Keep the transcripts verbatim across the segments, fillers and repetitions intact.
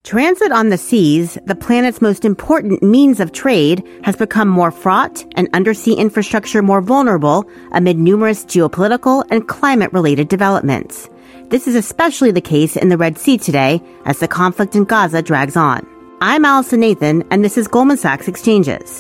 Transit on the seas, the planet's most important means of trade, has become more fraught and undersea infrastructure more vulnerable amid numerous geopolitical and climate-related developments. This is especially the case in the Red Sea today as the conflict in Gaza drags on. I'm Allison Nathan, and this is Goldman Sachs Exchanges.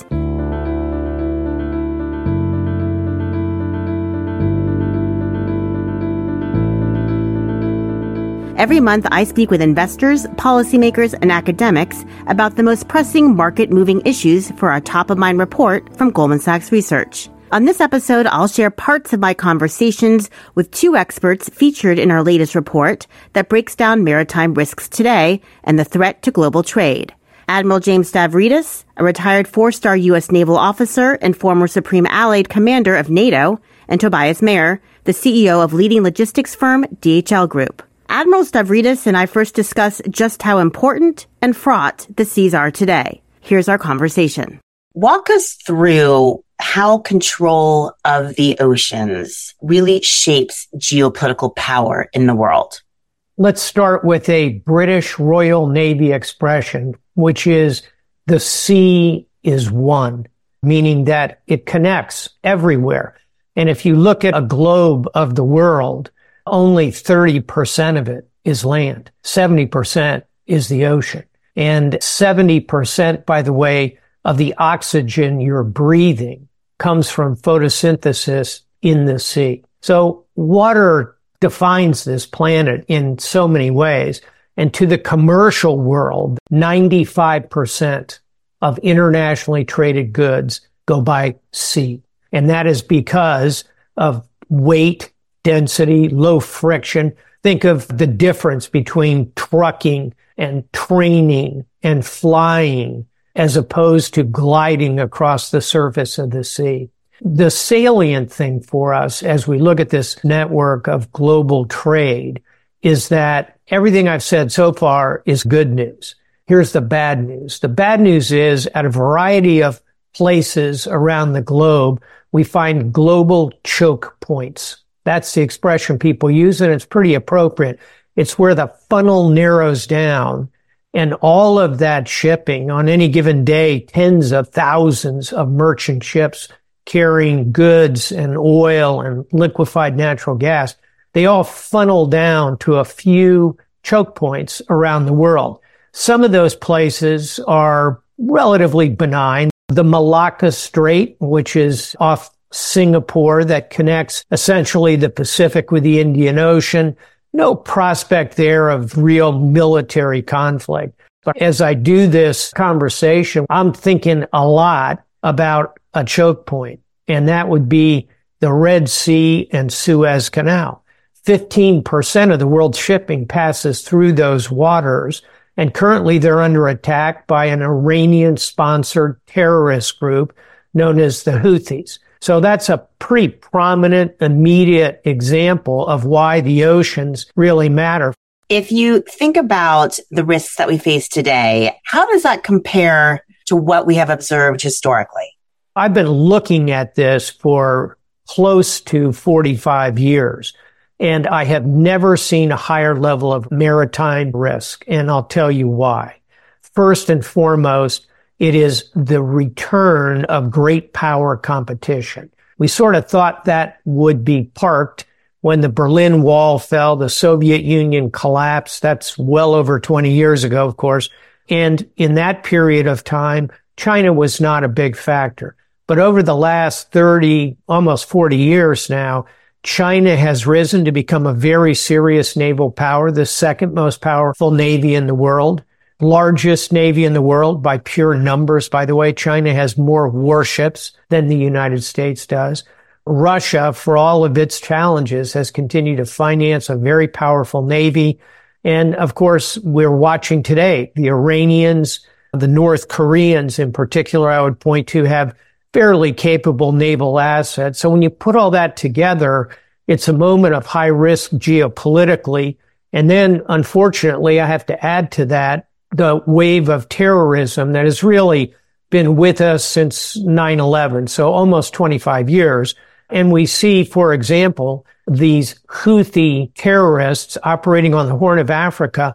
Every month, I speak with investors, policymakers, and academics about the most pressing market-moving issues for our top-of-mind report from Goldman Sachs Research. On this episode, I'll share parts of my conversations with two experts featured in our latest report that breaks down maritime risks today and the threat to global trade. Admiral James Stavridis, a retired four-star U S naval officer and former Supreme Allied Commander of NATO, and Tobias Mayer, the C E O of leading logistics firm D H L Group. Admiral Stavridis and I first discuss just how important and fraught the seas are today. Here's our conversation. Walk us through how control of the oceans really shapes geopolitical power in the world. Let's start with a British Royal Navy expression, which is the sea is one, meaning that it connects everywhere. And if you look at a globe of the world, only thirty percent of it is land. seventy percent is the ocean. And seventy percent, by the way, of the oxygen you're breathing comes from photosynthesis in the sea. So water defines this planet in so many ways. And to the commercial world, ninety-five percent of internationally traded goods go by sea. And that is because of weight, density, low friction. Think of the difference between trucking and training and flying as opposed to gliding across the surface of the sea. The salient thing for us as we look at this network of global trade is that everything I've said so far is good news. Here's the bad news. The bad news is at a variety of places around the globe, we find global choke points. That's the expression people use, and it's pretty appropriate. It's where the funnel narrows down, and all of that shipping on any given day, tens of thousands of merchant ships carrying goods and oil and liquefied natural gas, they all funnel down to a few choke points around the world. Some of those places are relatively benign. The Malacca Strait, which is off Singapore, that connects essentially the Pacific with the Indian Ocean. No prospect there of real military conflict. But as I do this conversation, I'm thinking a lot about a choke point, and that would be the Red Sea and Suez Canal. fifteen percent of the world's shipping passes through those waters, and currently they're under attack by an Iranian-sponsored terrorist group known as the Houthis. So that's a pretty prominent, immediate example of why the oceans really matter. If you think about the risks that we face today, how does that compare to what we have observed historically? I've been looking at this for close to forty-five years, and I have never seen a higher level of maritime risk, and I'll tell you why. First and foremost, it is the return of great power competition. We sort of thought that would be parked when the Berlin Wall fell, the Soviet Union collapsed. That's well over twenty years ago, of course. And in that period of time, China was not a big factor. But over the last thirty, almost forty years now, China has risen to become a very serious naval power, the second most powerful navy in the world. Largest navy in the world by pure numbers, by the way. China has more warships than the United States does. Russia, for all of its challenges, has continued to finance a very powerful navy. And of course, we're watching today, the Iranians, the North Koreans in particular, I would point to, have fairly capable naval assets. So when you put all that together, it's a moment of high risk geopolitically. And then, unfortunately, I have to add to that the wave of terrorism that has really been with us since nine eleven, so almost twenty-five years. And we see, for example, these Houthi terrorists operating on the Horn of Africa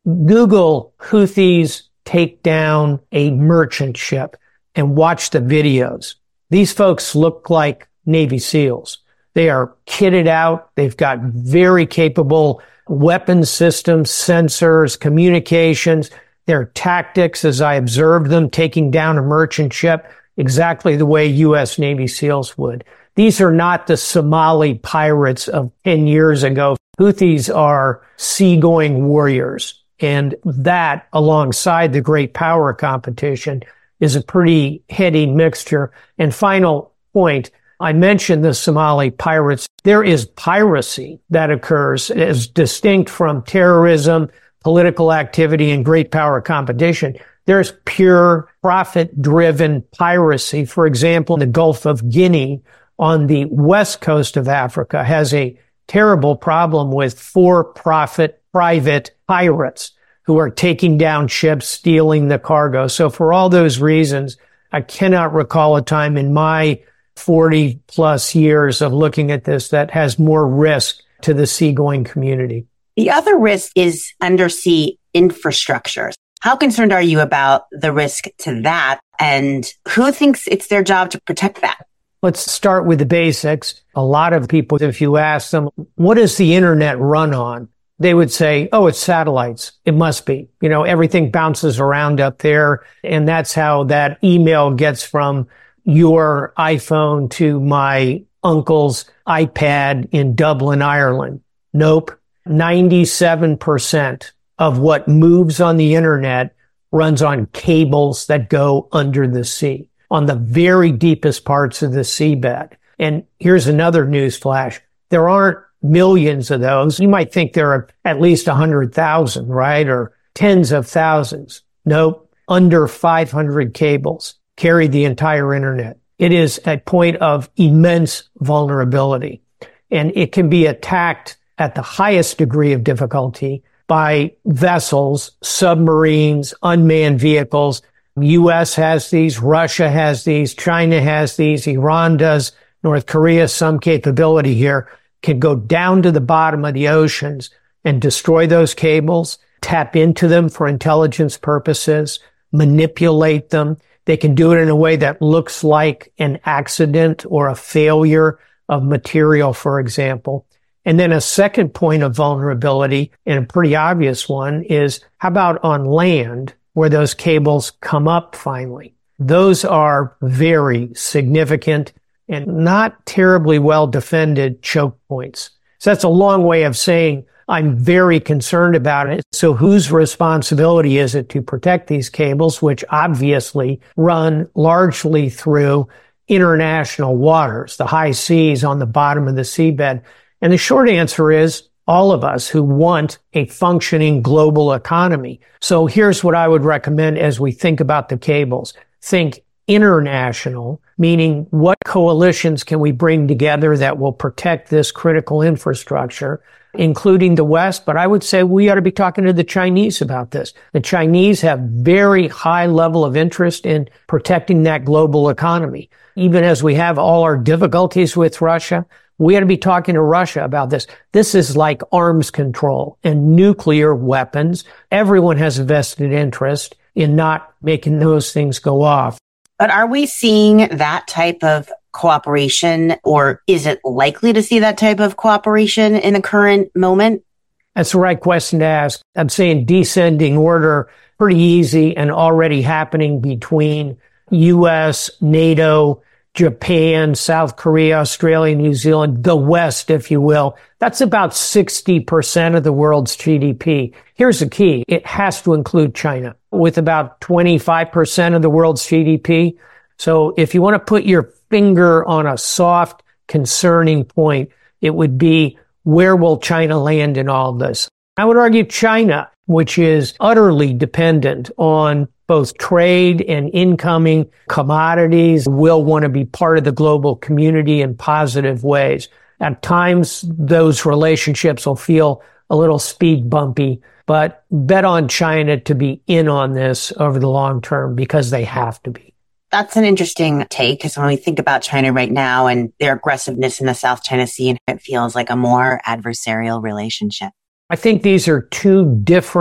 Google Houthis take down a merchant ship and watch the videos. These folks look like Navy SEALs. They are kitted out. They've got very capable weapon systems, sensors, communications. Their tactics, as I observed them, taking down a merchant ship exactly the way U S Navy SEALs would. These are not the Somali pirates of ten years ago. Houthis are seagoing warriors. And that, alongside the great power competition, is a pretty heady mixture. And final point, I mentioned the Somali pirates. There is piracy that occurs as distinct from terrorism, political activity, and great power competition. There's pure profit-driven piracy. For example, the Gulf of Guinea on the west coast of Africa has a terrible problem with for-profit private pirates who are taking down ships, stealing the cargo. So for all those reasons, I cannot recall a time in my forty plus years of looking at this that has more risk to the seagoing community. The other risk is undersea infrastructure. How concerned are you about the risk to that? And who thinks it's their job to protect that? Let's start with the basics. A lot of people, if you ask them, what does the internet run on? They would say, oh, it's satellites. It must be. You know, everything bounces around up there. And that's how that email gets from your iPhone to my uncle's iPad in Dublin, Ireland. Nope. ninety-seven percent of what moves on the internet runs on cables that go under the sea, on the very deepest parts of the seabed. And here's another news flash. There aren't millions of those. You might think there are at least one hundred thousand, right? Or tens of thousands. Nope. Under five hundred cables carry the entire internet. It is a point of immense vulnerability, and it can be attacked at the highest degree of difficulty by vessels, submarines, unmanned vehicles. U S has these, Russia has these, China has these, Iran does, North Korea, some capability here, can go down to the bottom of the oceans and destroy those cables, tap into them for intelligence purposes, manipulate them. They can do it in a way that looks like an accident or a failure of material, for example. And then a second point of vulnerability, and a pretty obvious one, is how about on land where those cables come up finally? Those are very significant and not terribly well defended choke points. So that's a long way of saying I'm very concerned about it. So whose responsibility is it to protect these cables, which obviously run largely through international waters, the high seas on the bottom of the seabed? And the short answer is all of us who want a functioning global economy. So here's what I would recommend as we think about the cables. Think international, meaning what coalitions can we bring together that will protect this critical infrastructure, including the West. But I would say we ought to be talking to the Chinese about this. The Chinese have very high level of interest in protecting that global economy. Even as we have all our difficulties with Russia, we ought to be talking to Russia about this. This is like arms control and nuclear weapons. Everyone has a vested interest in not making those things go off. But are we seeing that type of cooperation, or is it likely to see that type of cooperation in the current moment? That's the right question to ask. I'm saying descending order, pretty easy and already happening between U S, NATO, Japan, South Korea, Australia, New Zealand, the West, if you will. That's about sixty percent of the world's G D P. Here's the key. It has to include China with about twenty-five percent of the world's G D P. So if you want to put your finger on a soft, concerning point, it would be, where will China land in all this? I would argue China, which is utterly dependent on both trade and incoming commodities, will want to be part of the global community in positive ways. At times, those relationships will feel a little speed bumpy, but bet on China to be in on this over the long term because they have to be. That's an interesting take, because when we think about China right now and their aggressiveness in the South China Sea, it feels like a more adversarial relationship. I think these are two different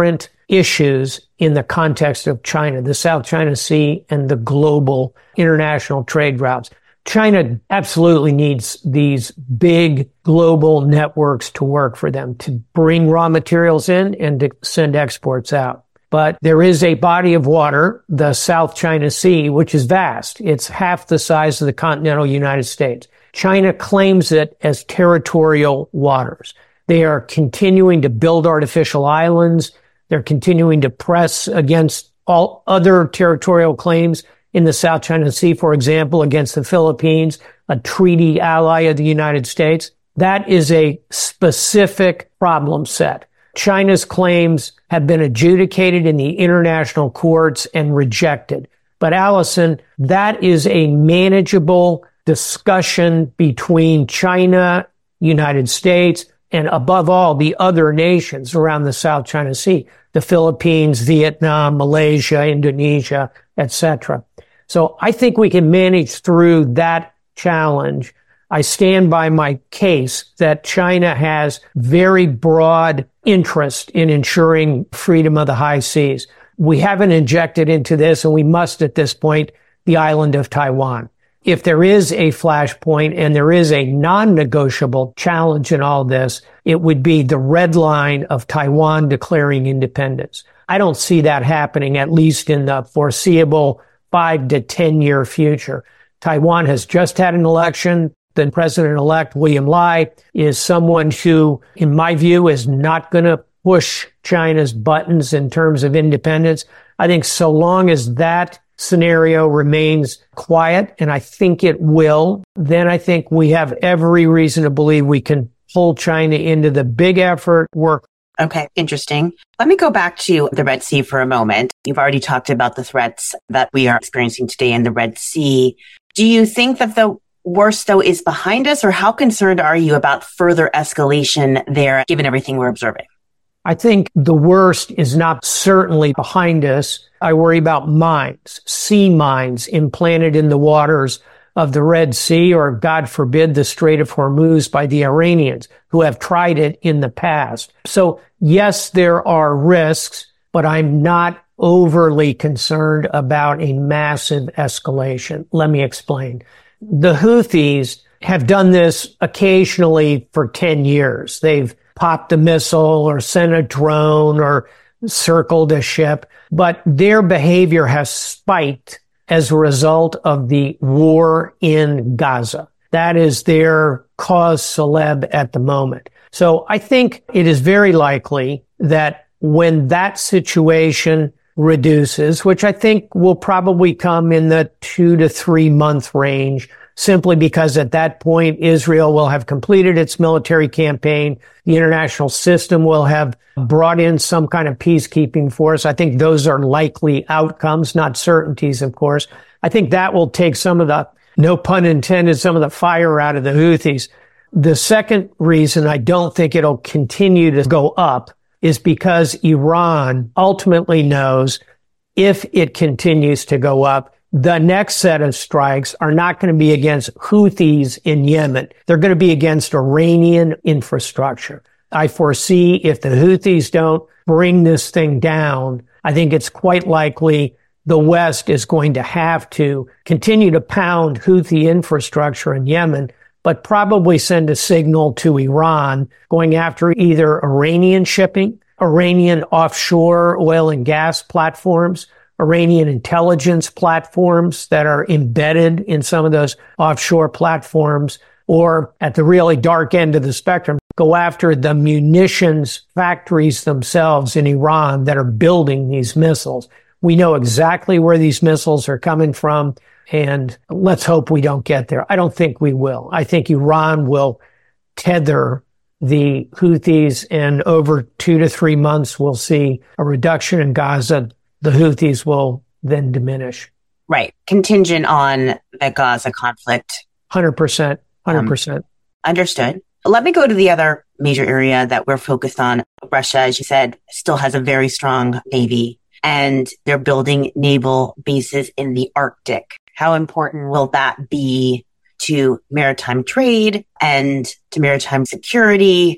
issues in the context of China, the South China Sea and the global international trade routes. China absolutely needs these big global networks to work for them, to bring raw materials in and to send exports out. But there is a body of water, the South China Sea, which is vast. It's half the size of the continental United States. China claims it as territorial waters. They are continuing to build artificial islands. They're continuing to press against all other territorial claims in the South China Sea, for example, against the Philippines, a treaty ally of the United States. That is a specific problem set. China's claims have been adjudicated in the international courts and rejected. But Allison, that is a manageable discussion between China, United States, and above all, the other nations around the South China Sea, the Philippines, Vietnam, Malaysia, Indonesia, et cetera. So I think we can manage through that challenge. I stand by my case that China has very broad interest in ensuring freedom of the high seas. We haven't injected into this, and we must at this point, the island of Taiwan. If there is a flashpoint and there is a non-negotiable challenge in all this, it would be the red line of Taiwan declaring independence. I don't see that happening, at least in the foreseeable five to ten year future. Taiwan has just had an election. The president-elect, William Lai, is someone who, in my view, is not going to push China's buttons in terms of independence. I think so long as that scenario remains quiet, and I think it will, then I think we have every reason to believe we can pull China into the big effort work. Okay, interesting. Let me go back to the Red Sea for a moment. You've already talked about the threats that we are experiencing today in the Red Sea. Do you think that the worst, though, is behind us, or how concerned are you about further escalation there, given everything we're observing? I think the worst is not certainly behind us. I worry about mines, sea mines implanted in the waters of the Red Sea, or God forbid, the Strait of Hormuz by the Iranians, who have tried it in the past. So yes, there are risks, but I'm not overly concerned about a massive escalation. Let me explain. The Houthis have done this occasionally for ten years. They've popped a missile or sent a drone or circled a ship, but their behavior has spiked as a result of the war in Gaza. That is their cause célèbre at the moment. So I think it is very likely that when that situation reduces, which I think will probably come in the two to three month range, simply because at that point, Israel will have completed its military campaign. The international system will have brought in some kind of peacekeeping force. I think those are likely outcomes, not certainties, of course. I think that will take some of the, no pun intended, some of the fire out of the Houthis. The second reason I don't think it'll continue to go up is because Iran ultimately knows if it continues to go up, the next set of strikes are not going to be against Houthis in Yemen. They're going to be against Iranian infrastructure. I foresee if the Houthis don't bring this thing down, I think it's quite likely the West is going to have to continue to pound Houthi infrastructure in Yemen, but probably send a signal to Iran going after either Iranian shipping, Iranian offshore oil and gas platforms, Iranian intelligence platforms that are embedded in some of those offshore platforms, or at the really dark end of the spectrum, go after the munitions factories themselves in Iran that are building these missiles. We know exactly where these missiles are coming from, and let's hope we don't get there. I don't think we will. I think Iran will tether the Houthis, and over two to three months, we'll see a reduction in Gaza. The Houthis will then diminish. Right. Contingent on the Gaza conflict. one hundred percent. one hundred percent. Um, understood. Let me go to the other major area that we're focused on. Russia, as you said, still has a very strong Navy, and they're building naval bases in the Arctic. How important will that be to maritime trade and to maritime security?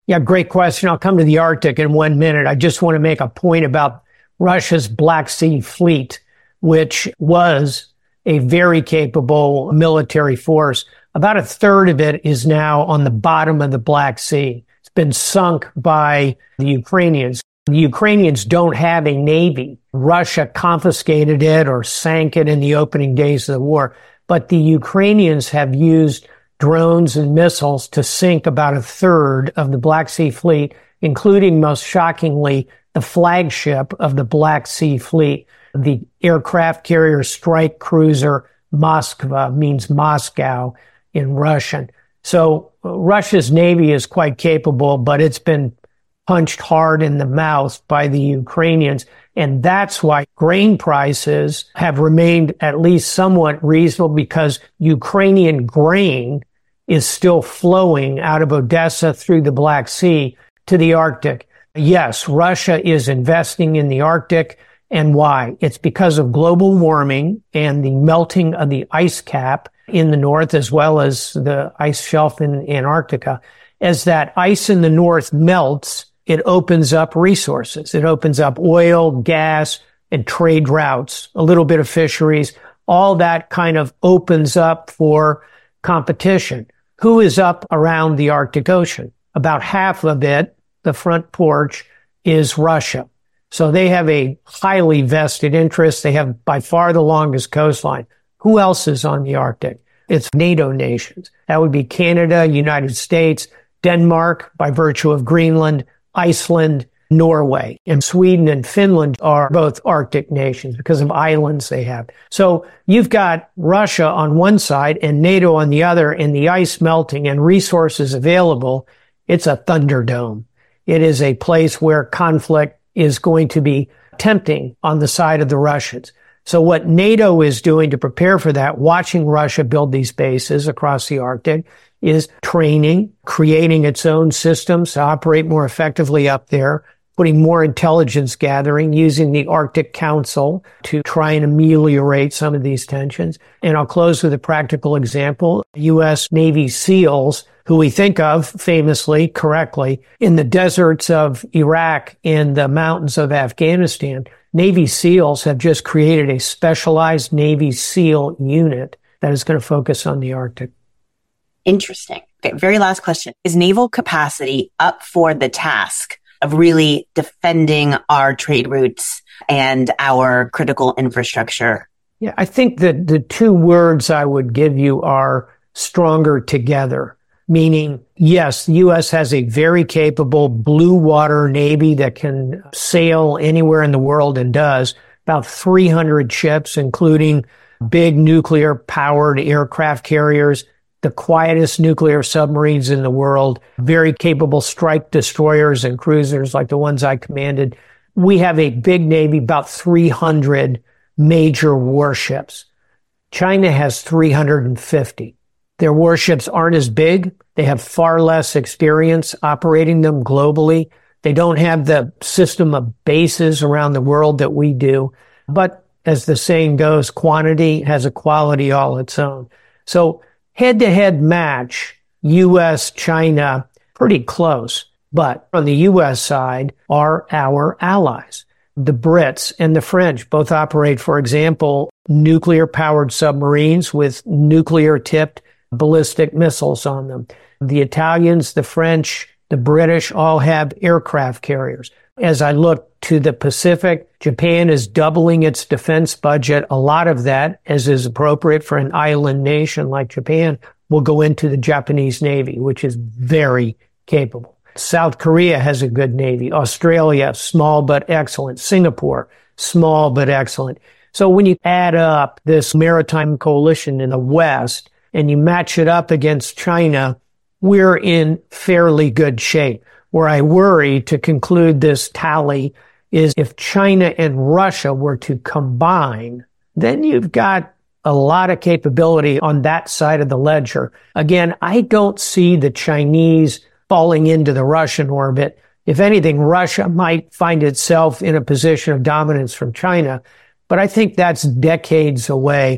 Yeah, great question. I'll come to the Arctic in one minute. I just want to make a point about Russia's Black Sea Fleet, which was a very capable military force. About a third of it is now on the bottom of the Black Sea. It's been sunk by the Ukrainians. The Ukrainians don't have a navy. Russia confiscated it or sank it in the opening days of the war. But the Ukrainians have used drones and missiles to sink about a third of the Black Sea Fleet, including, most shockingly, the flagship of the Black Sea Fleet, the aircraft carrier strike cruiser Moskva, means Moscow in Russian. So uh, Russia's navy is quite capable, but it's been punched hard in the mouth by the Ukrainians. And that's why grain prices have remained at least somewhat reasonable, because Ukrainian grain is still flowing out of Odessa through the Black Sea to the Arctic. Yes, Russia is investing in the Arctic. And why? It's because of global warming and the melting of the ice cap in the north, as well as the ice shelf in Antarctica. As that ice in the north melts, it opens up resources. It opens up oil, gas, and trade routes, a little bit of fisheries. All that kind of opens up for competition. Who is up around the Arctic Ocean? About half of it, the front porch, is Russia. So they have a highly vested interest. They have by far the longest coastline. Who else is on the Arctic? It's NATO nations. That would be Canada, United States, Denmark, by virtue of Greenland, Iceland, Norway, and Sweden and Finland are both Arctic nations because of islands they have. So you've got Russia on one side and NATO on the other, and the ice melting and resources available. It's a thunderdome. It is a place where conflict is going to be tempting on the side of the Russians. So what NATO is doing to prepare for that, watching Russia build these bases across the Arctic, is training, creating its own systems to operate more effectively up there, putting more intelligence gathering, using the Arctic Council to try and ameliorate some of these tensions. And I'll close with a practical example. U S Navy SEALs, who we think of famously, correctly, in the deserts of Iraq and the mountains of Afghanistan, Navy SEALs have just created a specialized Navy SEAL unit that is going to focus on the Arctic. Interesting. Okay, very last question. Is naval capacity up for the task of really defending our trade routes and our critical infrastructure? Yeah, I think that the two words I would give you are stronger together, meaning, yes, the U S has a very capable blue water Navy that can sail anywhere in the world and does, about three hundred ships, including big nuclear powered aircraft carriers, the quietest nuclear submarines in the world, very capable strike destroyers and cruisers like the ones I commanded. We have a big Navy, about three hundred major warships. China has three hundred fifty. Their warships aren't as big. They have far less experience operating them globally. They don't have the system of bases around the world that we do. But as the saying goes, quantity has a quality all its own. So head-to-head match, U S China, pretty close. But on the U S side are our allies. The Brits and the French both operate, for example, nuclear-powered submarines with nuclear-tipped ballistic missiles on them. The Italians, the French, the British all have aircraft carriers. As I look to the Pacific, Japan is doubling its defense budget. A lot of that, as is appropriate for an island nation like Japan, will go into the Japanese Navy, which is very capable. South Korea has a good Navy. Australia, small but excellent. Singapore, small but excellent. So when you add up this maritime coalition in the West and you match it up against China, we're in fairly good shape. Where I worry, to conclude this tally, is if China and Russia were to combine, then you've got a lot of capability on that side of the ledger. Again, I don't see the Chinese falling into the Russian orbit. If anything, Russia might find itself in a position of dominance from China, but I think that's decades away.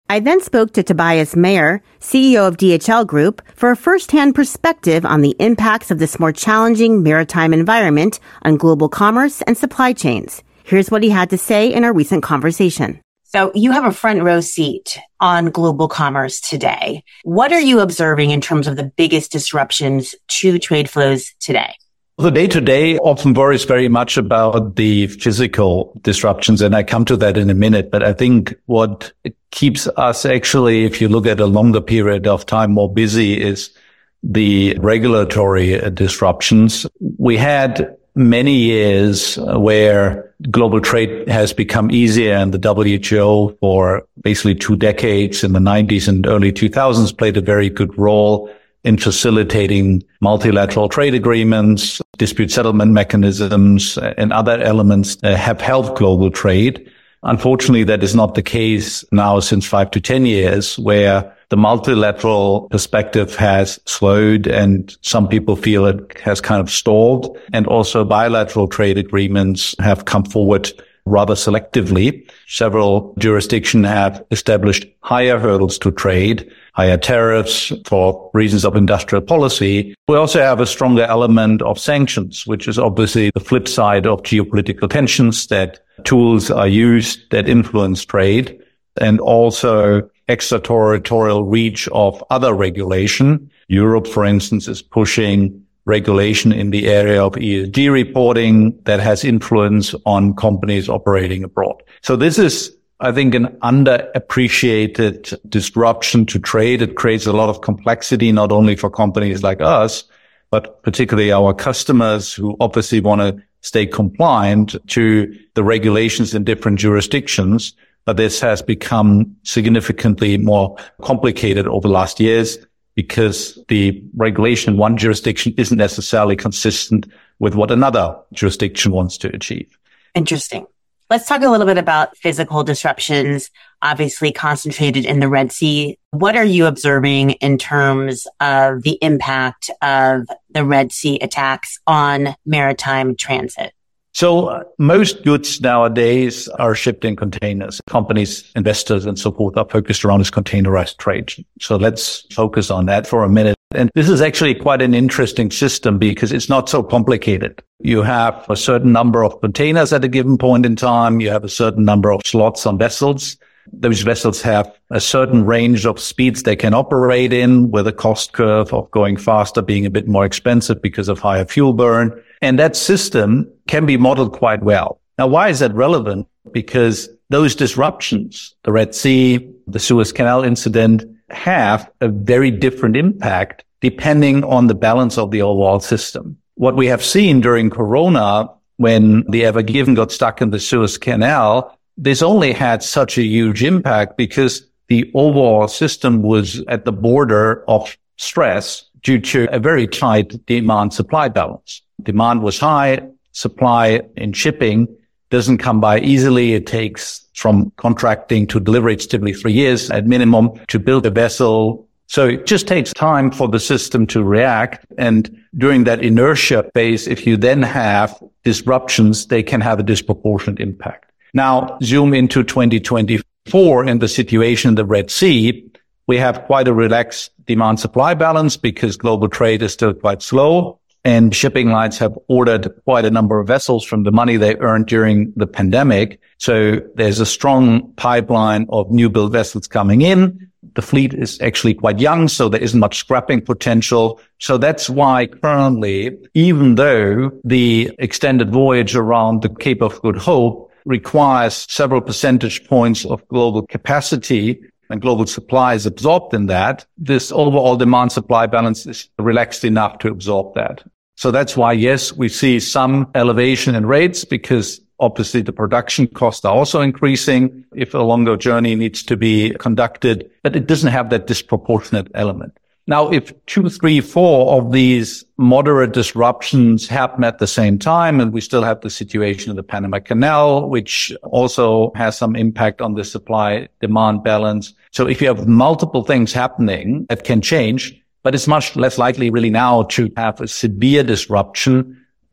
I then spoke to Tobias Mayer, C E O of D H L Group, for a first-hand perspective on the impacts of this more challenging maritime environment on global commerce and supply chains. Here's what he had to say in our recent conversation. So you have a front row seat on global commerce today. What are you observing in terms of the biggest disruptions to trade flows today? The day-to-day often worries very much about the physical disruptions, and I come to that in a minute. But I think what keeps us actually, if you look at a longer period of time, more busy is the regulatory disruptions. We had many years where global trade has become easier, and the W H O for basically two decades in the nineties and early two thousands played a very good role in facilitating multilateral trade agreements, dispute settlement mechanisms, and other elements that have helped global trade. Unfortunately, that is not the case now since five to ten years, where the multilateral perspective has slowed and some people feel it has kind of stalled. And also bilateral trade agreements have come forward rather selectively. Several jurisdictions have established higher hurdles to trade, higher tariffs for reasons of industrial policy. We also have a stronger element of sanctions, which is obviously the flip side of geopolitical tensions, that tools are used that influence trade, and also extraterritorial reach of other regulation. Europe, for instance, is pushing regulation in the area of E S G reporting that has influence on companies operating abroad. So this is, I think, an underappreciated disruption to trade. It creates a lot of complexity, not only for companies like us, but particularly our customers who obviously want to stay compliant to the regulations in different jurisdictions. But this has become significantly more complicated over the last years because the regulation in one jurisdiction isn't necessarily consistent with what another jurisdiction wants to achieve. Interesting. Let's talk a little bit about physical disruptions, obviously concentrated in the Red Sea. What are you observing in terms of the impact of the Red Sea attacks on maritime transit? So uh, most goods nowadays are shipped in containers. Companies, investors, and so forth are focused around this containerized trade. So let's focus on that for a minute. And this is actually quite an interesting system because it's not so complicated. You have a certain number of containers at a given point in time. You have a certain number of slots on vessels. Those vessels have a certain range of speeds they can operate in, with a cost curve of going faster being a bit more expensive because of higher fuel burn. And that system can be modeled quite well. Now, why is that relevant? Because those disruptions, the Red Sea, the Suez Canal incident, have a very different impact depending on the balance of the overall system. What we have seen during Corona, when the Ever Given got stuck in the Suez Canal, this only had such a huge impact because the overall system was at the border of stress due to a very tight demand-supply balance. Demand was high, supply in shipping doesn't come by easily. It takes from contracting to delivery, it's typically three years at minimum to build a vessel. So it just takes time for the system to react. And during that inertia phase, if you then have disruptions, they can have a disproportionate impact. Now, zoom into twenty twenty-four and the situation in the Red Sea. We have quite a relaxed demand-supply balance because global trade is still quite slow. And shipping lines have ordered quite a number of vessels from the money they earned during the pandemic. So there's a strong pipeline of new build vessels coming in. The fleet is actually quite young, so there isn't much scrapping potential. So that's why currently, even though the extended voyage around the Cape of Good Hope requires several percentage points of global capacity and global supply is absorbed in that, this overall demand-supply balance is relaxed enough to absorb that. So that's why, yes, we see some elevation in rates because obviously the production costs are also increasing if a longer journey needs to be conducted, but it doesn't have that disproportionate element. Now, if two, three, four of these moderate disruptions happen at the same time, and we still have the situation of the Panama Canal, which also has some impact on the supply-demand balance. So if you have multiple things happening that can change, but it's much less likely really now to have a severe disruption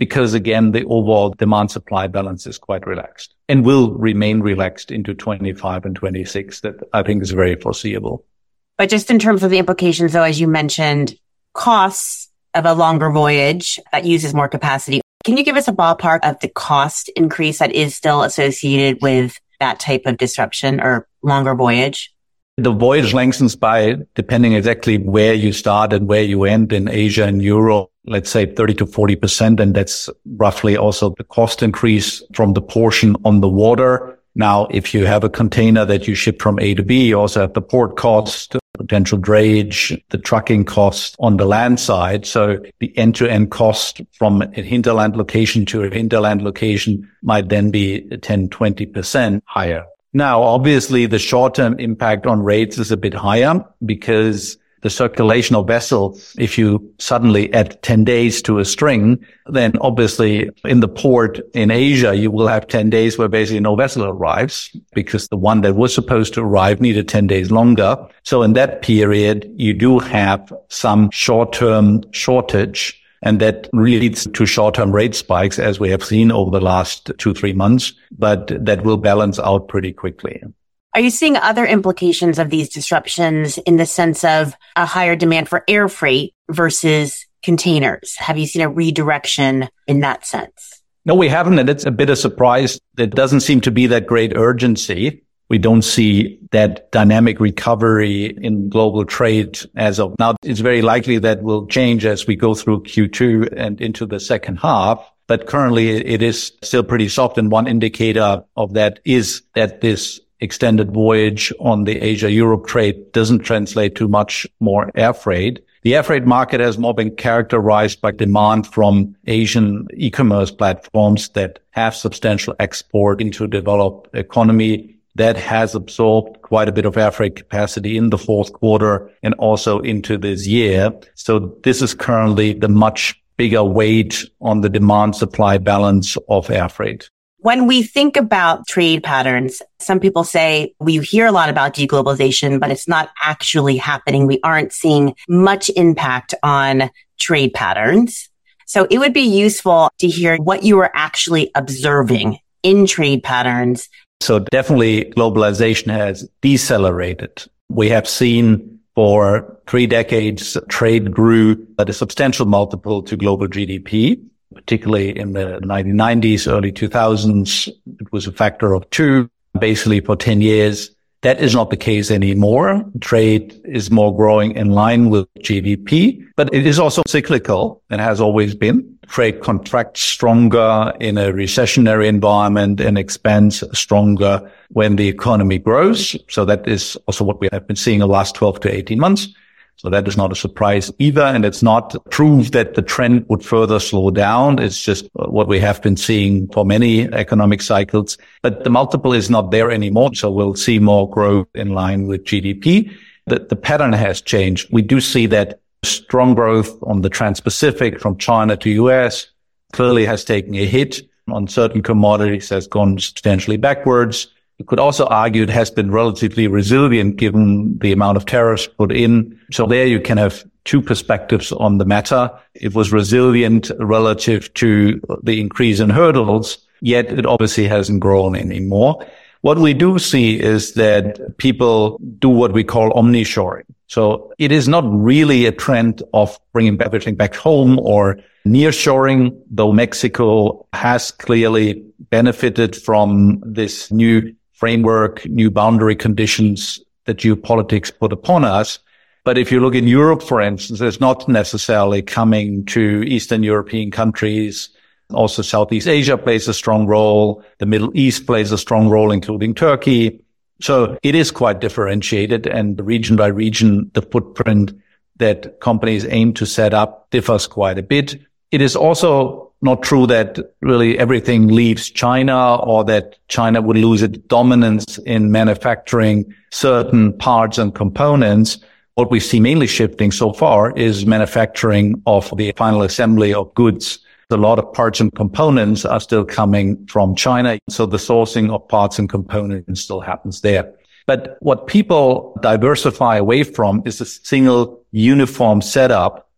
because again, the overall demand supply balance is quite relaxed and will remain relaxed into twenty-five and twenty-six. That I think is very foreseeable. But just in terms of the implications, though, as you mentioned, costs of a longer voyage that uses more capacity. Can you give us a ballpark of the cost increase that is still associated with that type of disruption or longer voyage? The voyage lengthens by, depending exactly where you start and where you end in Asia and Europe, let's say thirty to forty percent. And that's roughly also the cost increase from the portion on the water. Now, if you have a container that you ship from A to B, you also have the port cost, potential drayage, the trucking cost on the land side. So the end-to-end cost from a hinterland location to a hinterland location might then be ten, twenty percent higher. Now, obviously, the short-term impact on rates is a bit higher because the circulation of vessels, if you suddenly add ten days to a string, then obviously in the port in Asia, you will have ten days where basically no vessel arrives because the one that was supposed to arrive needed ten days longer. So in that period, you do have some short-term shortage. And that leads to short-term rate spikes, as we have seen over the last two, three months, but that will balance out pretty quickly. Are you seeing other implications of these disruptions in the sense of a higher demand for air freight versus containers? Have you seen a redirection in that sense? No, we haven't. And it's a bit of a surprise. There doesn't seem to be that great urgency. We don't see that dynamic recovery in global trade as of now. It's very likely that will change as we go through Q two and into the second half. But currently it is still pretty soft. And one indicator of that is that this extended voyage on the Asia-Europe trade doesn't translate to much more air freight. The air freight market has more been characterized by demand from Asian e-commerce platforms that have substantial export into developed economy. That has absorbed quite a bit of air freight capacity in the fourth quarter and also into this year. So this is currently the much bigger weight on the demand supply balance of air freight. When we think about trade patterns, some people say we hear a lot about deglobalization, but it's not actually happening. We aren't seeing much impact on trade patterns. So it would be useful to hear what you are actually observing in trade patterns. So definitely globalization has decelerated. We have seen for three decades, trade grew at a substantial multiple to global G D P, particularly in the nineteen nineties, early two thousands. It was a factor of two, basically for ten years. That is not the case anymore. Trade is more growing in line with G D P, but it is also cyclical and has always been. Trade contracts stronger in a recessionary environment and expands stronger when the economy grows. So that is also what we have been seeing the last twelve to eighteen months. So that is not a surprise either. And it's not proof that the trend would further slow down. It's just what we have been seeing for many economic cycles. But the multiple is not there anymore. So we'll see more growth in line with G D P. The, the pattern has changed. We do see that strong growth on the Trans-Pacific from China to U S clearly has taken a hit. On certain commodities has gone substantially backwards. You could also argue it has been relatively resilient given the amount of tariffs put in. So there you can have two perspectives on the matter. It was resilient relative to the increase in hurdles, yet it obviously hasn't grown anymore. What we do see is that people do what we call omnishoring. So it is not really a trend of bringing everything back home or nearshoring, though Mexico has clearly benefited from this new framework, new boundary conditions that geopolitics put upon us. But if you look in Europe, for instance, it's not necessarily coming to Eastern European countries. Also, Southeast Asia plays a strong role. The Middle East plays a strong role, including Turkey. So it is quite differentiated, and region by region, the footprint that companies aim to set up differs quite a bit. It is also not true that really everything leaves China or that China would lose its dominance in manufacturing certain parts and components. What we see mainly shifting so far is manufacturing of the final assembly of goods. A lot of parts and components are still coming from China. So the sourcing of parts and components still happens there. But what people diversify away from is a single uniform setup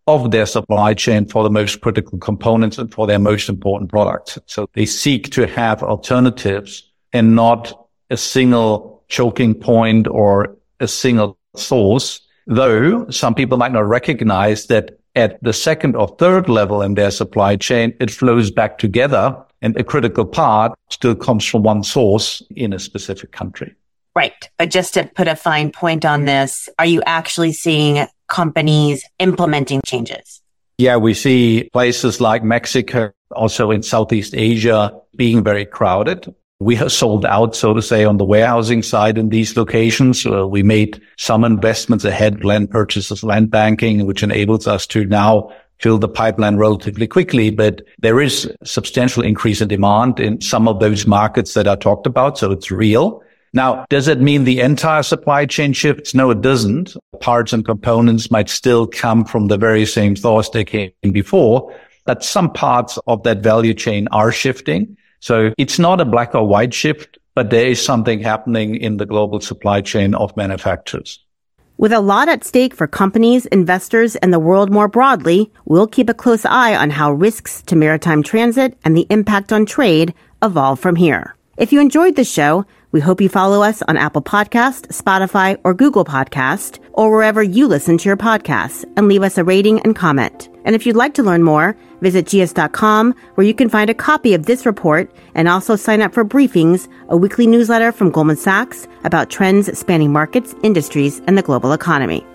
of their supply chain for the most critical components and for their most important products. So they seek to have alternatives and not a single choking point or a single source, though some people might not recognize that at the second or third level in their supply chain, it flows back together and a critical part still comes from one source in a specific country. Right. But just to put a fine point on this, are you actually seeing companies implementing changes? Yeah, we see places like Mexico, also in Southeast Asia, being very crowded. We are sold out, so to say, on the warehousing side in these locations. Uh, we made some investments ahead, land purchases, land banking, which enables us to now fill the pipeline relatively quickly. But there is a substantial increase in demand in some of those markets that I talked about, so it's real. Now, does it mean the entire supply chain shifts? No, it doesn't. Parts and components might still come from the very same source they came before, but some parts of that value chain are shifting. So it's not a black or white shift, but there is something happening in the global supply chain of manufacturers. With a lot at stake for companies, investors, and the world more broadly, we'll keep a close eye on how risks to maritime transit and the impact on trade evolve from here. If you enjoyed the show, we hope you follow us on Apple Podcast, Spotify, or Google Podcast, or wherever you listen to your podcasts, and leave us a rating and comment. And if you'd like to learn more, visit G S dot com, where you can find a copy of this report and also sign up for Briefings, a weekly newsletter from Goldman Sachs about trends spanning markets, industries, and the global economy.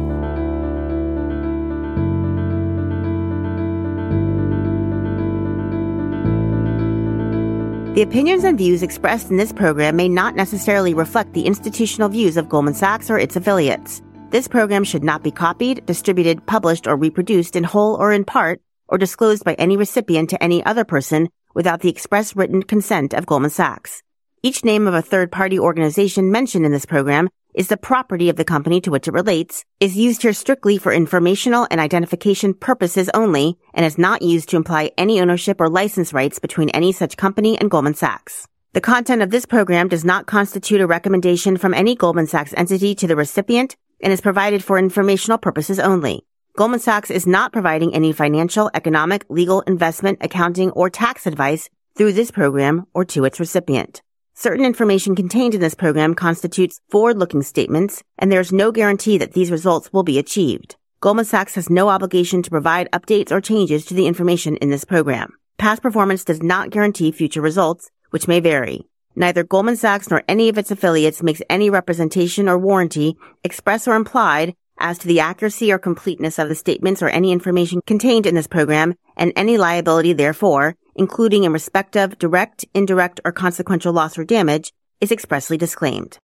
The opinions and views expressed in this program may not necessarily reflect the institutional views of Goldman Sachs or its affiliates. This program should not be copied, distributed, published, or reproduced in whole or in part, or disclosed by any recipient to any other person without the express written consent of Goldman Sachs. Each name of a third-party organization mentioned in this program is the property of the company to which it relates, is used here strictly for informational and identification purposes only, and is not used to imply any ownership or license rights between any such company and Goldman Sachs. The content of this program does not constitute a recommendation from any Goldman Sachs entity to the recipient and is provided for informational purposes only. Goldman Sachs is not providing any financial, economic, legal, investment, accounting, or tax advice through this program or to its recipient. Certain information contained in this program constitutes forward-looking statements, and there is no guarantee that these results will be achieved. Goldman Sachs has no obligation to provide updates or changes to the information in this program. Past performance does not guarantee future results, which may vary. Neither Goldman Sachs nor any of its affiliates makes any representation or warranty, express or implied, as to the accuracy or completeness of the statements or any information contained in this program and any liability therefore, including in respect of direct, indirect, or consequential loss or damage, is expressly disclaimed.